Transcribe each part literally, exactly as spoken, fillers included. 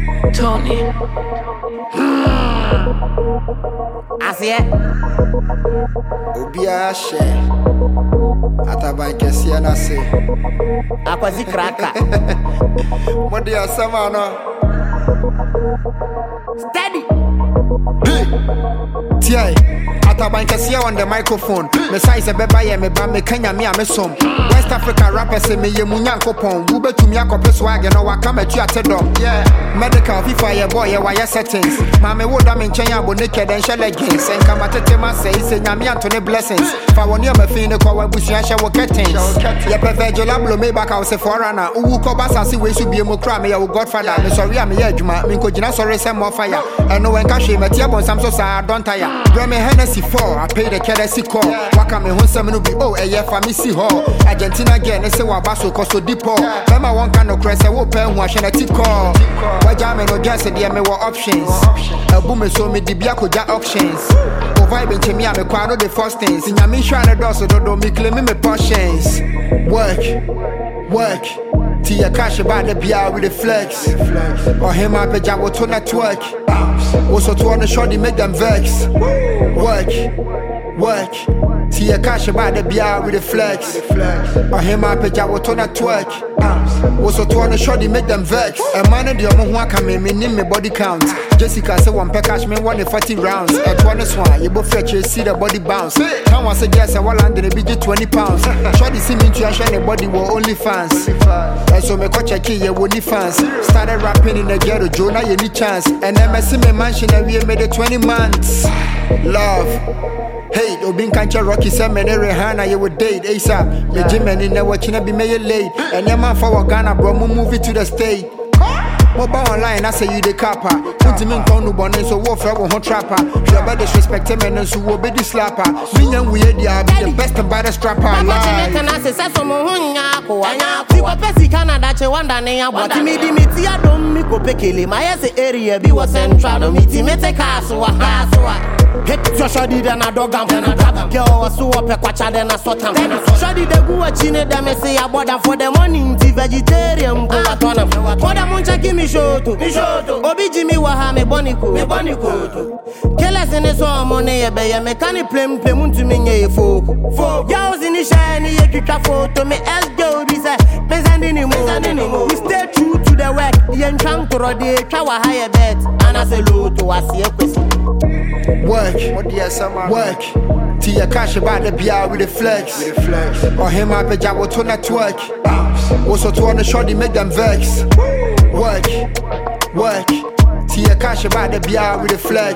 Tony. I see it. Obia share. Ataban kesi na se. Akwazi kraka. Modi asama no. Steady. Tiai. Ataban kesi on the microphone. Me size e beba ye me ba me Kenya me amesom. West Africa rappers say me ye munyankopon. Wu betumi akope swag no waka metu atedom. Yeah. Medical FIFA ye boy ye wire settings. Mama wo da me nchen abo naked and shell leggings. En kama tete ma say say nyame antone blessings. Fa woni am afin ne kwa wabusuan hye wo curtains. Ye perfect lablo me back house forerunner. Uwu ko basase we su bie mo kra me ye wo godfather. Me sorry am ye adwuma. Me nkogina sorry say more fire. Eno wen ka hwe metia bon sam so sa don tire. Bra me Hennessy four. I pay the courtesy call. Waka me hun sem no be oh eh yeah for me see ho. Argentina again say wa baso koso dipo. Mema won kan no crese wo pen hu ahwe na tikọ. Waja me no just dey me wo options. Abu me so me dibia koja auctions. O vibe nche me me kwa no the first things. Nyame hwa na do so do me claim me portions. Work. Work. Ti ya cash about the bia with the flex. Or him up a jabo to network. Also to on the shorty make them vex. Work. Work. Ti ya cash about the bia with the flex. Or him up a jabo to network. Also to on the shorty make them vex. A man in the omo who can me name me body count. Jessica say one pack cash me one in forty rounds. At one is one, you both fetch you see the body bounce. Can one say yes, I will land in a big twenty pounds. Shorty see me to shine the body were only fans. And so me ko check ye woni fans. Started rapping in the ghetto, Jonah you need chance. And then me see me mansion and we made it twenty months. Love. Hey, Obin Kancha Rocky said me Rihanna you would date ASAP. Me Jimmy in the watching be me late. And your man for Ghana bro move it to the state. Mobile online, I say you the kappa. Put him in Konu Bonnet, so war for a trapper. You better disrespect him and so will be the slapper. Me and we are the best and baddest strapper. I'm watching it and I say, Sasso Mohunya, Koana, Pessi Canada, Chewanda, Nea, what me, Dimitia, don't make up a kill. My area be was central, meeting me take castle, a castle. Hit your shoddy than a dog and a trap. Girl was so up a quacha than a sort of shoddy the goo a chine them say I bought them for the morning tea vegetarian go at one of what a muncha give me show to me show to Obi Jimmy Wahame Bonico, me Bonico. Killers in the song money a bay me can play play to me a folk. Folk girls in the shiny a kick photo me else go be say present anymore. We stay true to the work, the enchant to the tower higher bet and I say low to us here question. Work, work. Ti ya cash about the bia with the flex. Or him up a jabo to network. Also to on the shorty make them vex. Work, work. Ti ya cash about the bia with the flex.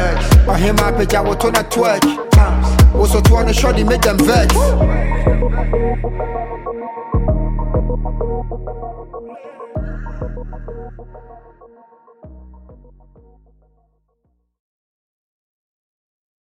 Or him up a jabo to network. Also to on the shorty make them vex.